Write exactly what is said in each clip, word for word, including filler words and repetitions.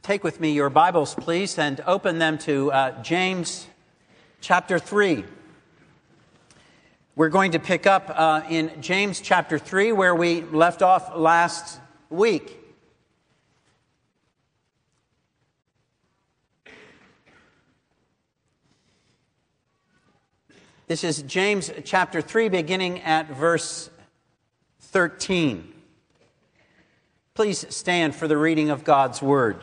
Take with me your Bibles, please, and open them to uh, James chapter three. We're going to pick up uh, in James chapter three where we left off last week. This is James chapter three, beginning at verse thirteen. Please stand for the reading of God's Word.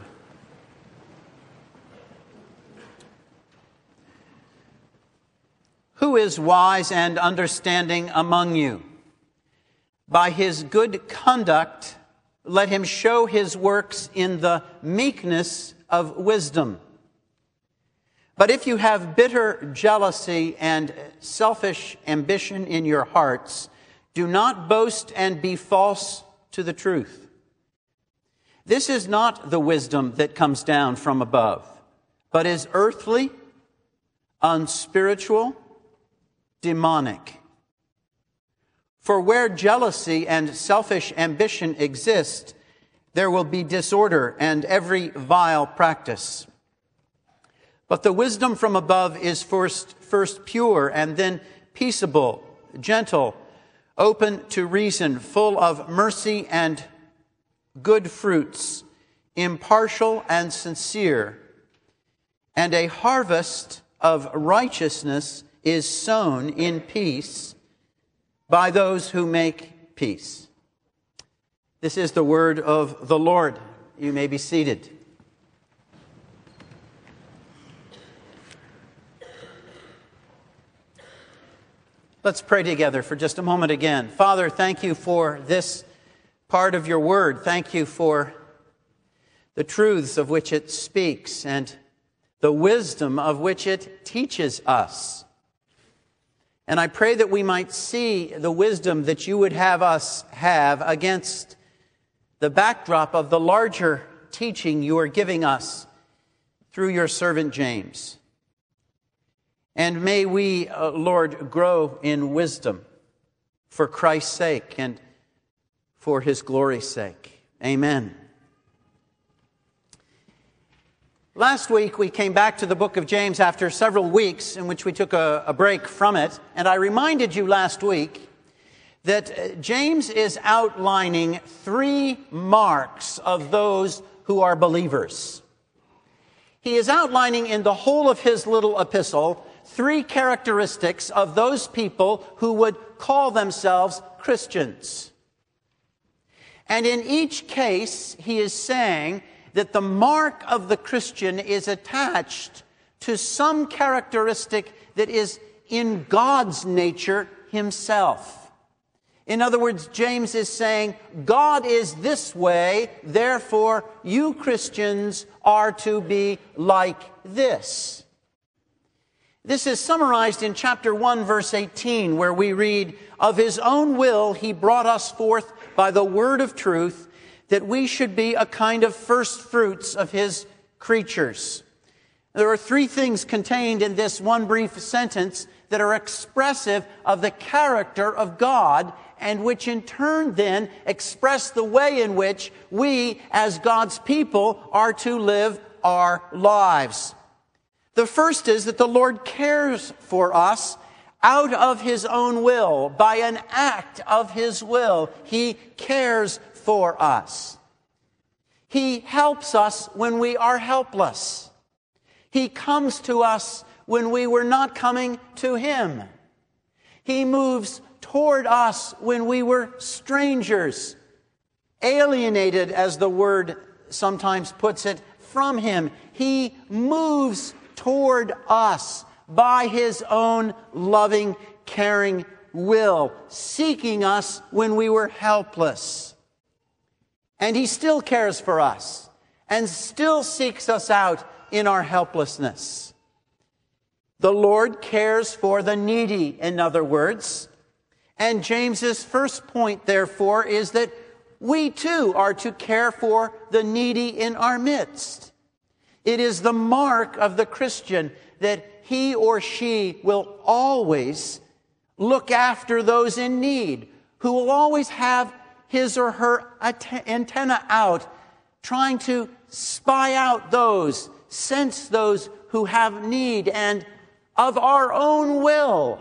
Who is wise and understanding among you? By his good conduct, let him show his works in the meekness of wisdom. But if you have bitter jealousy and selfish ambition in your hearts, do not boast and be false to the truth. This is not the wisdom that comes down from above, but is earthly, unspiritual, demonic. For where jealousy and selfish ambition exist, there will be disorder and every vile practice. But the wisdom from above is first, first pure, and then peaceable, gentle, open to reason, full of mercy and good fruits, impartial and sincere. And a harvest of righteousness is sown in peace by those who make peace. This is the word of the Lord. You may be seated. Let's pray together for just a moment again. Father, thank you for this part of your word. Thank you for the truths of which it speaks and the wisdom of which it teaches us. And I pray that we might see the wisdom that you would have us have against the backdrop of the larger teaching you are giving us through your servant James. And may we, uh, Lord, grow in wisdom for Christ's sake and for his glory's sake. Amen. Last week, we came back to the book of James after several weeks in which we took a, a break from it. And I reminded you last week that James is outlining three marks of those who are believers. He is outlining in the whole of his little epistle three characteristics of those people who would call themselves Christians. And in each case, he is saying that the mark of the Christian is attached to some characteristic that is in God's nature himself. In other words, James is saying, God is this way, therefore you Christians are to be like this. This is summarized in chapter one, verse eighteen, where we read, "Of his own will he brought us forth by the word of truth, that we should be a kind of first fruits of his creatures." There are three things contained in this one brief sentence that are expressive of the character of God, and which in turn then express the way in which we, as God's people, are to live our lives. The first is that the Lord cares for us out of his own will. By an act of his will, he cares for us. He helps us when we are helpless. He comes to us when we were not coming to him. He moves toward us when we were strangers, alienated, as the word sometimes puts it, from him. He moves toward us by his own loving, caring will, seeking us when we were helpless. And he still cares for us and still seeks us out in our helplessness. The Lord cares for the needy, in other words. And James's first point, therefore, is that we too are to care for the needy in our midst. It is the mark of the Christian that he or she will always look after those in need, who will always have his or her antenna out trying to spy out those, sense those who have need, and of our own will,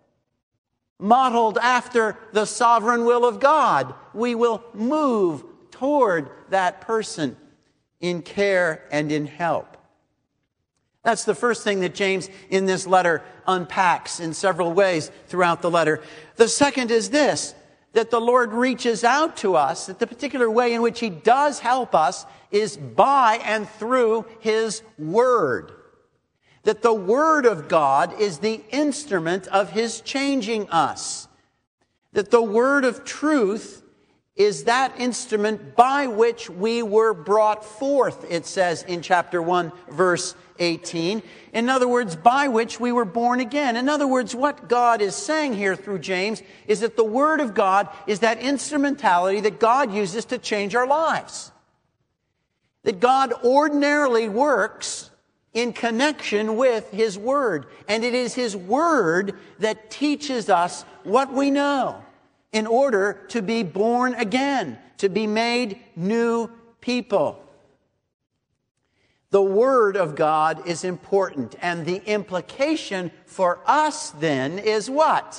modeled after the sovereign will of God, we will move toward that person in care and in help. That's the first thing that James in this letter unpacks in several ways throughout the letter. The second is this, that the Lord reaches out to us, that the particular way in which he does help us is by and through his word. That the word of God is the instrument of his changing us. That the word of truth is that instrument by which we were brought forth, it says in chapter one, verse eighteen. In other words, by which we were born again. In other words, what God is saying here through James is that the Word of God is that instrumentality that God uses to change our lives. That God ordinarily works in connection with his Word. And it is his Word that teaches us what we know in order to be born again, to be made new people. The Word of God is important, and the implication for us then is what?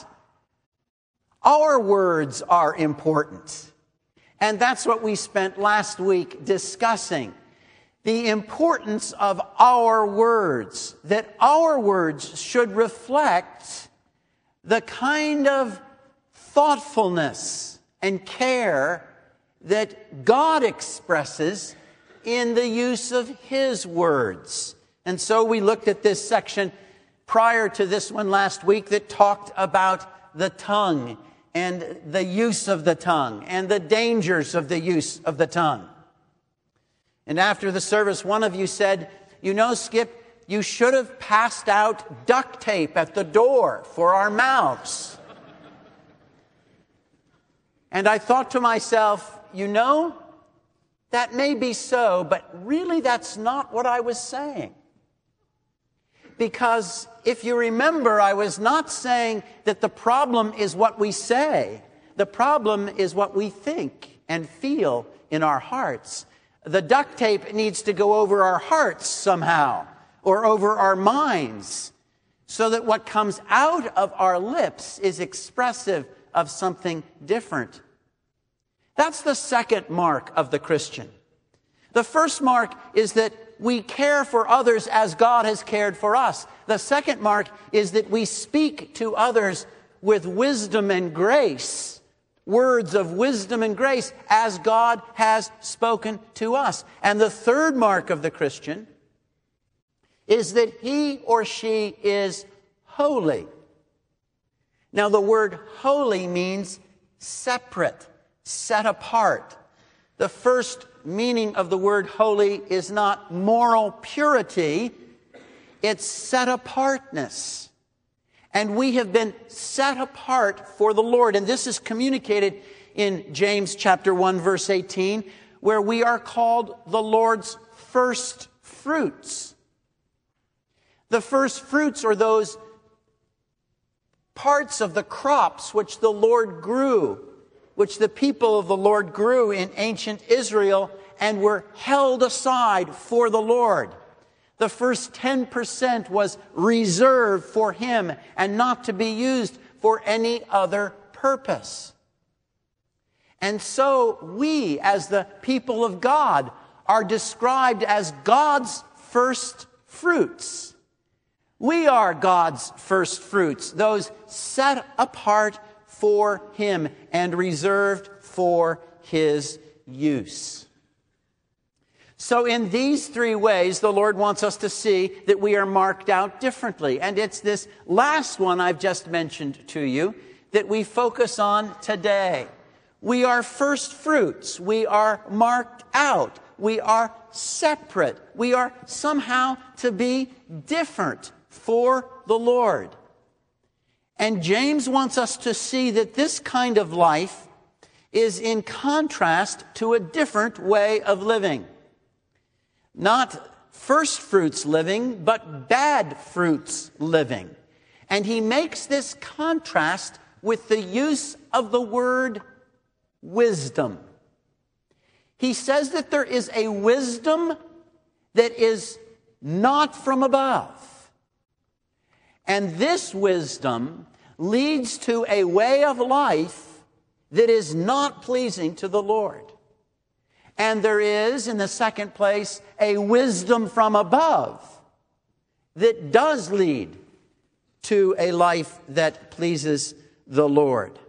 Our words are important. And that's what we spent last week discussing. The importance of our words, that our words should reflect the kind of thoughtfulness and care that God expresses in the use of his words. And so we looked at this section prior to this one last week that talked about the tongue and the use of the tongue and the dangers of the use of the tongue. And after the service, one of you said, you know, Skip, you should have passed out duct tape at the door for our mouths. And I thought to myself, you know, that may be so, but really that's not what I was saying. Because if you remember, I was not saying that the problem is what we say. The problem is what we think and feel in our hearts. The duct tape needs to go over our hearts somehow, or over our minds, so that what comes out of our lips is expressive of something different. That's the second mark of the Christian. The first mark is that we care for others as God has cared for us. The second mark is that we speak to others with wisdom and grace, words of wisdom and grace as God has spoken to us. And the third mark of the Christian is that he or she is holy. Now, the word holy means separate, set apart. The first meaning of the word holy is not moral purity, it's set apartness. And we have been set apart for the Lord. And this is communicated in James chapter one, verse eighteen, where we are called the Lord's first fruits. The first fruits are those parts of the crops which the Lord grew, which the people of the Lord grew in ancient Israel and were held aside for the Lord. The first ten percent was reserved for him and not to be used for any other purpose. And so we, as the people of God, are described as God's first fruits. We are God's first fruits, those set apart for him and reserved for his use. So in these three ways, the Lord wants us to see that we are marked out differently. And it's this last one I've just mentioned to you that we focus on today. We are first fruits. We are marked out. We are separate. We are somehow to be different for the Lord. And James wants us to see that this kind of life is in contrast to a different way of living. Not first fruits living, but bad fruits living. And he makes this contrast with the use of the word wisdom. He says that there is a wisdom that is not from above. And this wisdom leads to a way of life that is not pleasing to the Lord. And there is, in the second place, a wisdom from above that does lead to a life that pleases the Lord.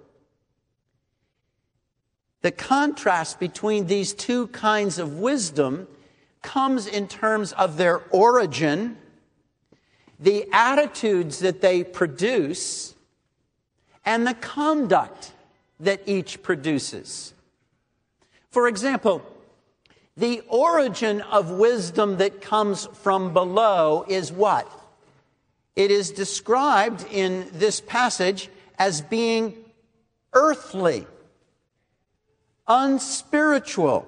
The contrast between these two kinds of wisdom comes in terms of their origin, the attitudes that they produce, and the conduct that each produces. For example, the origin of wisdom that comes from below is what? It is described in this passage as being earthly, unspiritual,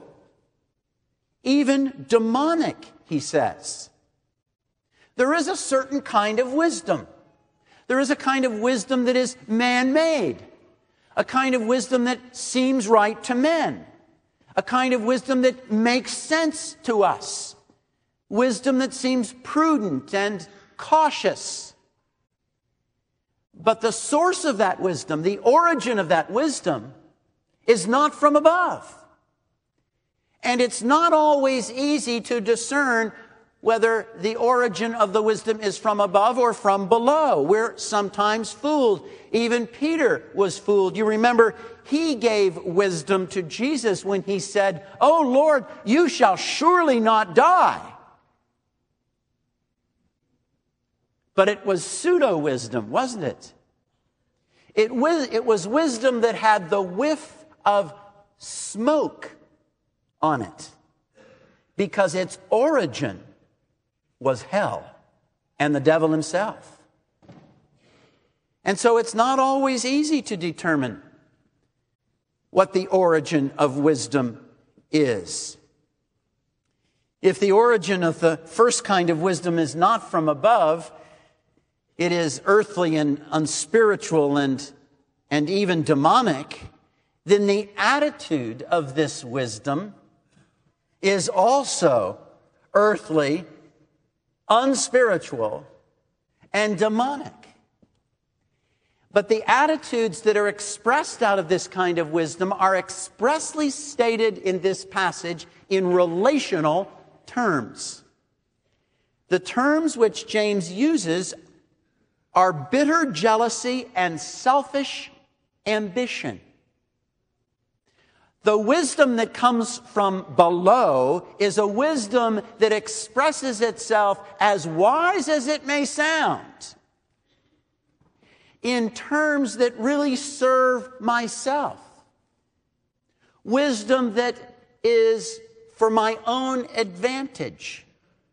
even demonic, he says. There is a certain kind of wisdom. There is a kind of wisdom that is man-made, a kind of wisdom that seems right to men, a kind of wisdom that makes sense to us, wisdom that seems prudent and cautious. But the source of that wisdom, the origin of that wisdom, is not from above. And it's not always easy to discern whether the origin of the wisdom is from above or from below. We're sometimes fooled. Even Peter was fooled. You remember, he gave wisdom to Jesus when he said, "Oh Lord, you shall surely not die." But it was pseudo-wisdom, wasn't it? It was, it was wisdom that had the whiff of smoke on it, because its origin was hell and the devil himself. And so it's not always easy to determine what the origin of wisdom is. If the origin of the first kind of wisdom is not from above, it is earthly and unspiritual and, and even demonic, then the attitude of this wisdom is also earthly, unspiritual, and demonic. But the attitudes that are expressed out of this kind of wisdom are expressly stated in this passage in relational terms. The terms which James uses are bitter jealousy and selfish ambition. The wisdom that comes from below is a wisdom that expresses itself, as wise as it may sound, in terms that really serve myself. Wisdom that is for my own advantage.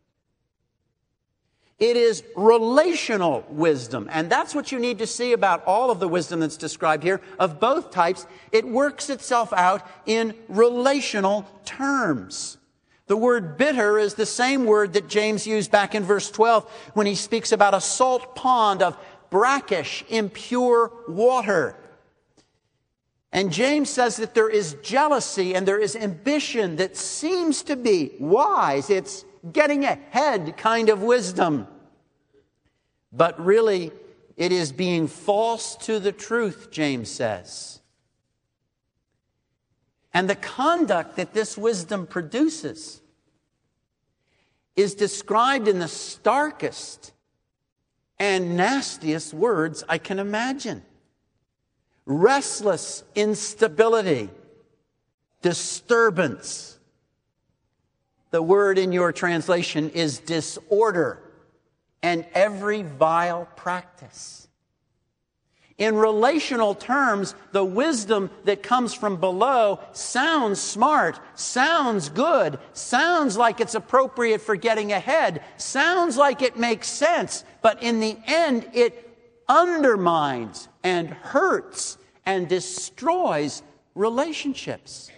It is relational wisdom, and that's what you need to see about all of the wisdom that's described here, of both types. It works itself out in relational terms. The word bitter is the same word that James used back in verse twelve when he speaks about a salt pond of brackish, impure water. And James says that there is jealousy and there is ambition that seems to be wise. It's getting ahead kind of wisdom. But really, it is being false to the truth, James says. And the conduct that this wisdom produces is described in the starkest and nastiest words I can imagine. Restless instability, disturbance. The word in your translation is disorder, and every vile practice. In relational terms, the wisdom that comes from below sounds smart, sounds good, sounds like it's appropriate for getting ahead, sounds like it makes sense, but in the end it undermines and hurts and destroys relationships.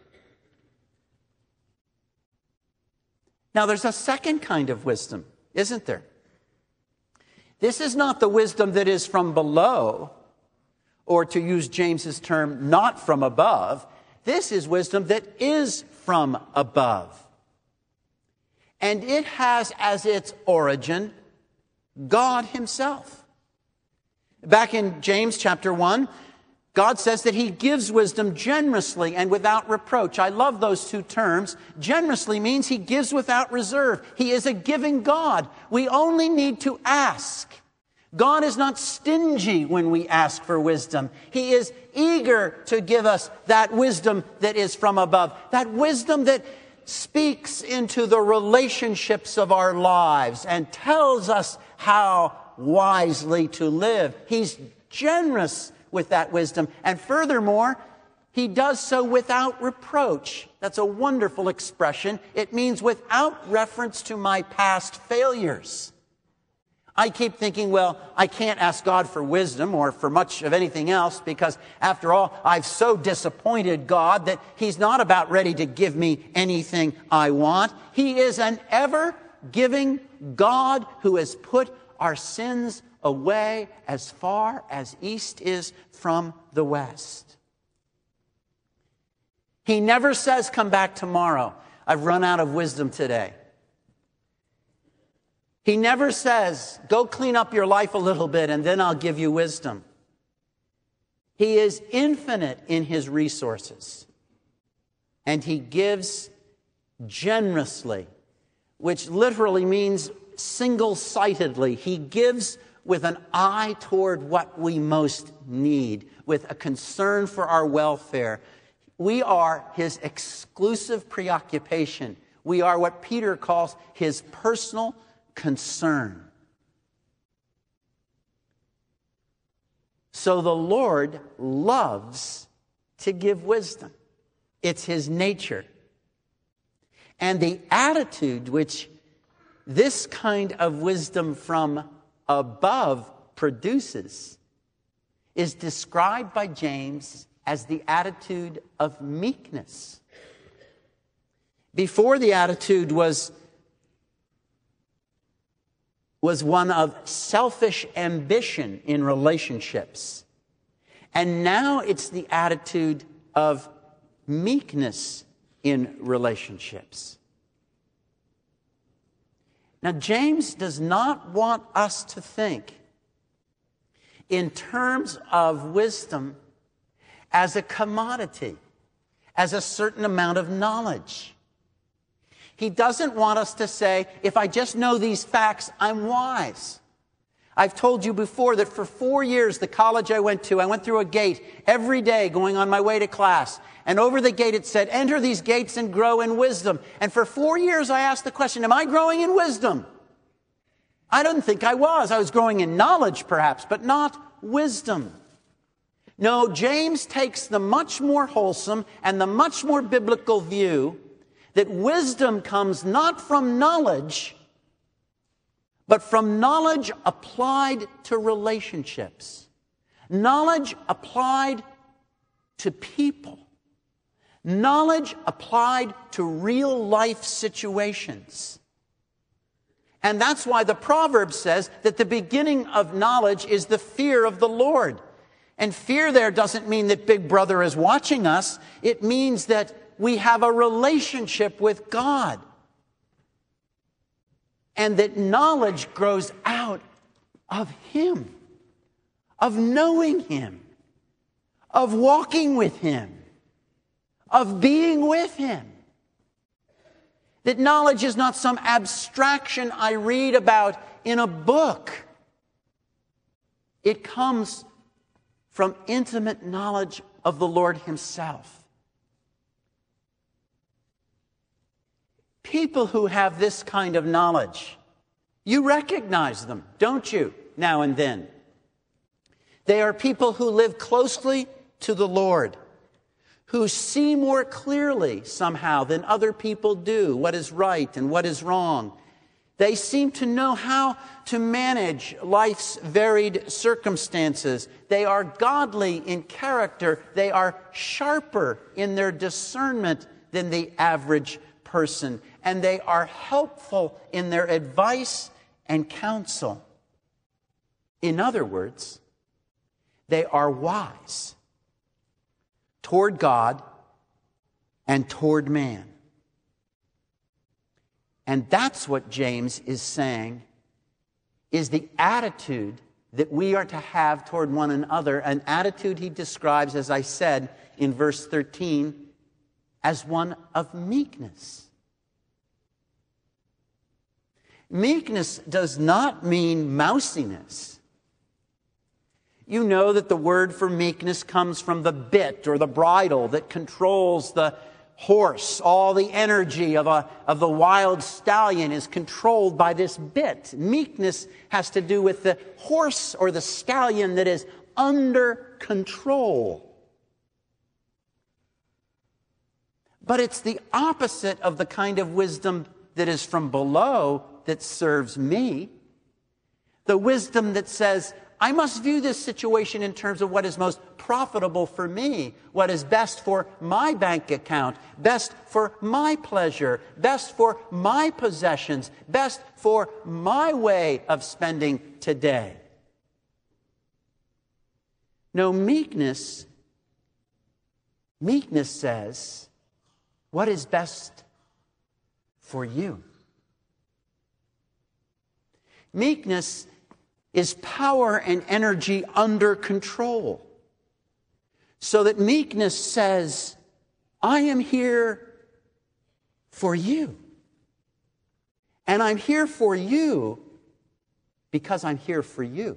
Now, there's a second kind of wisdom, isn't there? This is not the wisdom that is from below, or to use James's term, not from above. This is wisdom that is from above. And it has as its origin God himself. Back in James chapter one, God says that he gives wisdom generously and without reproach. I love those two terms. Generously means he gives without reserve. He is a giving God. We only need to ask. God is not stingy when we ask for wisdom. He is eager to give us that wisdom that is from above. That wisdom that speaks into the relationships of our lives and tells us how wisely to live. He's generous with that wisdom. And furthermore, he does so without reproach. That's a wonderful expression. It means without reference to my past failures. I keep thinking, well, I can't ask God for wisdom or for much of anything else because, after all, I've so disappointed God that he's not about ready to give me anything I want. He is an ever-giving God who has put our sins away as far as east is from the west. He never says, come back tomorrow. I've run out of wisdom today. He never says, go clean up your life a little bit and then I'll give you wisdom. He is infinite in his resources. And he gives generously, which literally means single-sightedly. He gives with an eye toward what we most need, with a concern for our welfare. We are his exclusive preoccupation. We are what Peter calls his personal concern. So the Lord loves to give wisdom. It's his nature. And the attitude which this kind of wisdom from above produces is described by James as the attitude of meekness. Before, the attitude was, was one of selfish ambition in relationships. And now it's the attitude of meekness in relationships. Now, James does not want us to think in terms of wisdom as a commodity, as a certain amount of knowledge. He doesn't want us to say, if I just know these facts, I'm wise. I've told you before that for four years, the college I went to, I went through a gate every day going on my way to class. And over the gate it said, enter these gates and grow in wisdom. And for four years I asked the question, am I growing in wisdom? I didn't think I was. I was growing in knowledge perhaps, but not wisdom. No, James takes the much more wholesome and the much more biblical view that wisdom comes not from knowledge, but from knowledge applied to relationships. Knowledge applied to people. Knowledge applied to real life situations. And that's why the proverb says that the beginning of knowledge is the fear of the Lord. And fear there doesn't mean that Big Brother is watching us. It means that we have a relationship with God. And that knowledge grows out of him, of knowing him, of walking with him, of being with him. That knowledge is not some abstraction I read about in a book. It comes from intimate knowledge of the Lord himself. People who have this kind of knowledge, you recognize them, don't you, now and then? They are people who live closely to the Lord, who see more clearly somehow than other people do what is right and what is wrong. They seem to know how to manage life's varied circumstances. They are godly in character. They are sharper in their discernment than the average person. And they are helpful in their advice and counsel. In other words, they are wise toward God and toward man. And that's what James is saying is the attitude that we are to have toward one another, an attitude he describes, as I said in verse thirteen, as one of meekness. Meekness does not mean mousiness. You know that the word for meekness comes from the bit or the bridle that controls the horse. All the energy of, a, of the wild stallion is controlled by this bit. Meekness has to do with the horse or the stallion that is under control. But it's the opposite of the kind of wisdom that is from below that serves me. The wisdom that says, I must view this situation in terms of what is most profitable for me, what is best for my bank account, best for my pleasure, best for my possessions, best for my way of spending today. No, meekness, meekness says, what is best for you? Meekness is power and energy under control. So that meekness says, I am here for you. And I'm here for you because I'm here for you.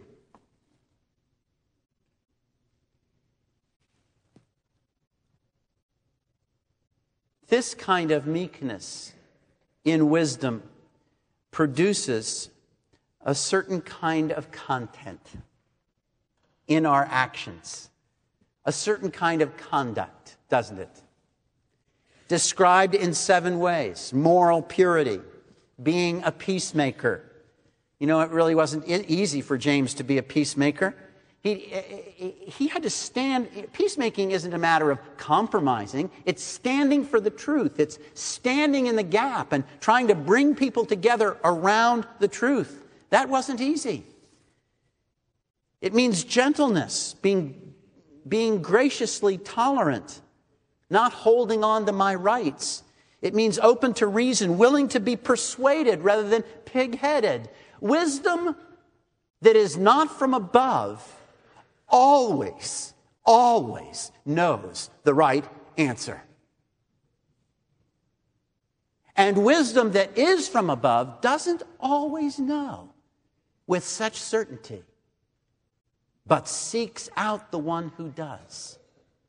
This kind of meekness in wisdom produces a certain kind of content in our actions, a certain kind of conduct, doesn't it? Described in seven ways: moral purity, being a peacemaker. You know, it really wasn't easy for James to be a peacemaker. He, he had to stand. Peacemaking isn't a matter of compromising. It's standing for the truth. It's standing in the gap and trying to bring people together around the truth. That wasn't easy. It means gentleness, being, being graciously tolerant, not holding on to my rights. It means open to reason, willing to be persuaded rather than pig-headed. Wisdom that is not from above always, always knows the right answer. And wisdom that is from above doesn't always know with such certainty, but seeks out the one who does.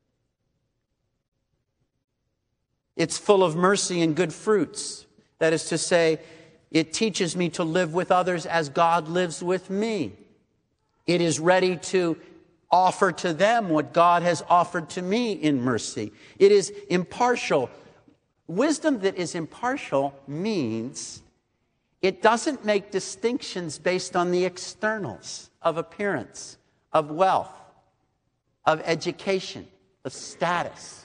It's full of mercy and good fruits. That is to say, it teaches me to live with others as God lives with me. It is ready to offer to them what God has offered to me in mercy. It is impartial. Wisdom that is impartial means it doesn't make distinctions based on the externals of appearance, of wealth, of education, of status.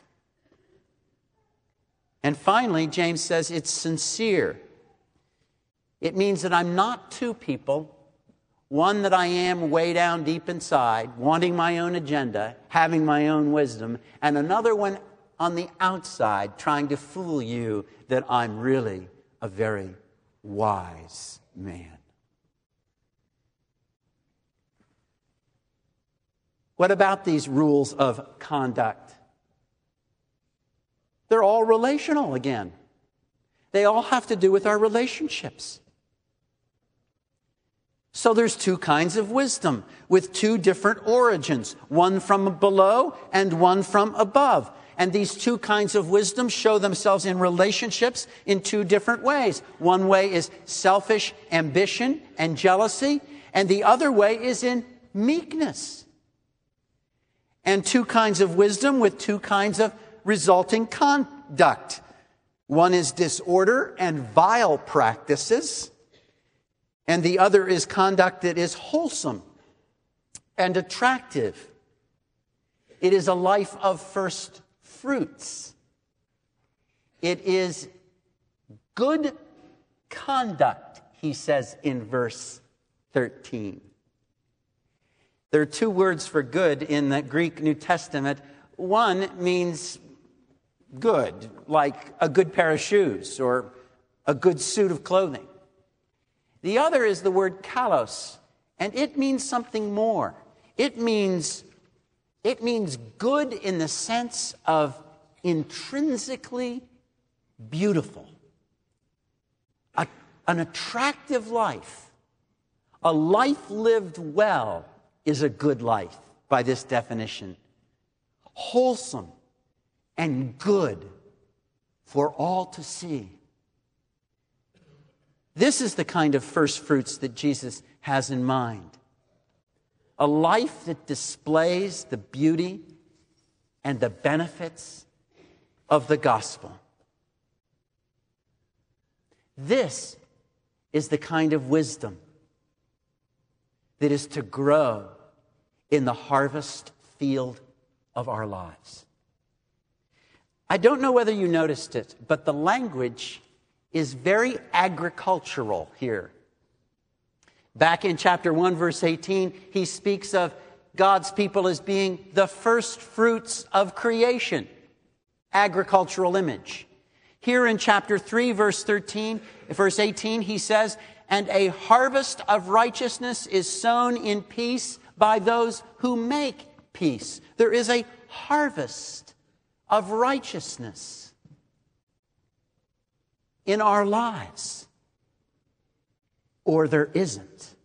And finally, James says it's sincere. It means that I'm not two people, one that I am way down deep inside, wanting my own agenda, having my own wisdom, and another one on the outside trying to fool you that I'm really a very wise man. What about these rules of conduct? They're all relational again. They all have to do with our relationships. So there's two kinds of wisdom with two different origins, one from below and one from above. And these two kinds of wisdom show themselves in relationships in two different ways. One way is selfish ambition and jealousy, and the other way is in meekness. And two kinds of wisdom with two kinds of resulting conduct. One is disorder and vile practices, and the other is conduct that is wholesome and attractive. It is a life of first fruits. It is good conduct, he says in verse thirteen. There are two words for good in the Greek New Testament. One means good, like a good pair of shoes or a good suit of clothing. The other is the word kalos, and it means something more. It means, it means good in the sense of intrinsically beautiful. A, an attractive life, a life lived well, is a good life by this definition. Wholesome and good for all to see. This is the kind of first fruits that Jesus has in mind. A life that displays the beauty and the benefits of the gospel. This is the kind of wisdom that is to grow in the harvest field of our lives. I don't know whether you noticed it, but the language is very agricultural here. Back in chapter one, verse eighteen, he speaks of God's people as being the first fruits of creation. Agricultural image. Here in chapter three, verse thirteen, verse eighteen, he says, "And a harvest of righteousness is sown in peace by those who make peace." There is a harvest of righteousness in our lives. Or there isn't.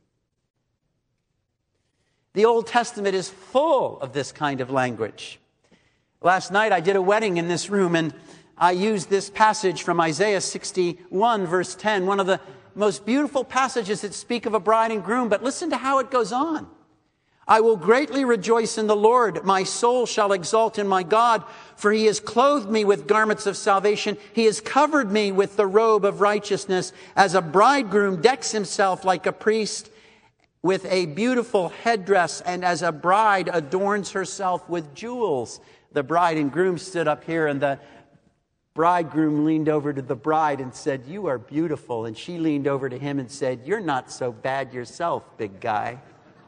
The Old Testament is full of this kind of language. Last night I did a wedding in this room, and I used this passage from Isaiah sixty-one, verse ten, one of the most beautiful passages that speak of a bride and groom. But listen to how it goes on. "I will greatly rejoice in the Lord. My soul shall exult in my God, for he has clothed me with garments of salvation. He has covered me with the robe of righteousness, as a bridegroom decks himself like a priest with a beautiful headdress, and as a bride adorns herself with jewels." The bride and groom stood up here, and the bridegroom leaned over to the bride and said, "You are beautiful." And she leaned over to him and said, "You're not so bad yourself, big guy."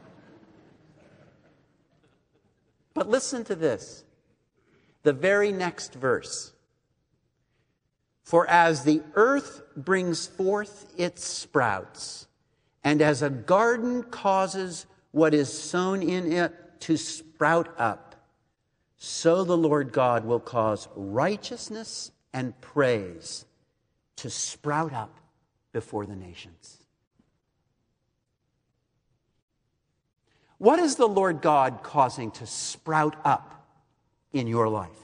But listen to this, the very next verse. "For as the earth brings forth its sprouts, and as a garden causes what is sown in it to sprout up, so the Lord God will cause righteousness and praise to sprout up before the nations." What is the Lord God causing to sprout up in your life?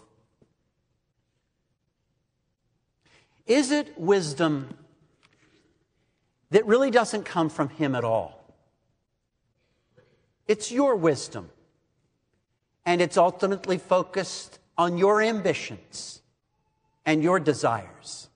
Is it wisdom that really doesn't come from Him at all? It's your wisdom, and it's ultimately focused on your ambitions and your desires.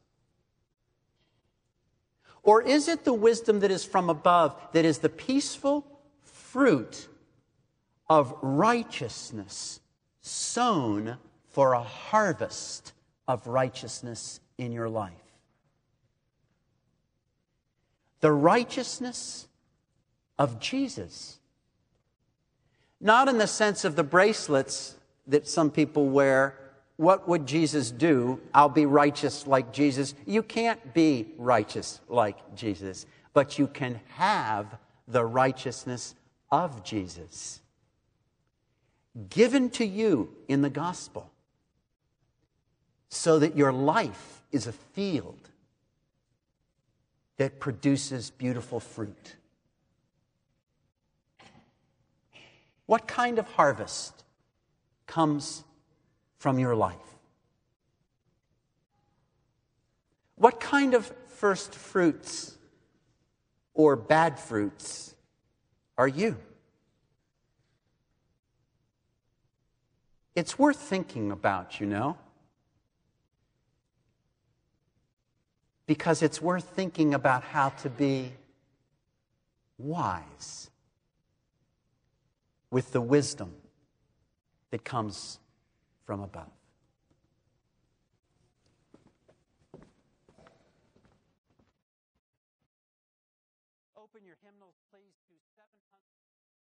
Or is it the wisdom that is from above, that is the peaceful fruit of righteousness sown for a harvest of righteousness in your life? The righteousness of Jesus. Not in the sense of the bracelets that some people wear. What would Jesus do? I'll be righteous like Jesus. You can't be righteous like Jesus, but you can have the righteousness of Jesus given to you in the gospel, so that your life is a field that produces beautiful fruit. What kind of harvest comes from your life? What kind of first fruits or bad fruits are you? It's worth thinking about, you know, because it's worth thinking about how to be wise with the wisdom that comes from above.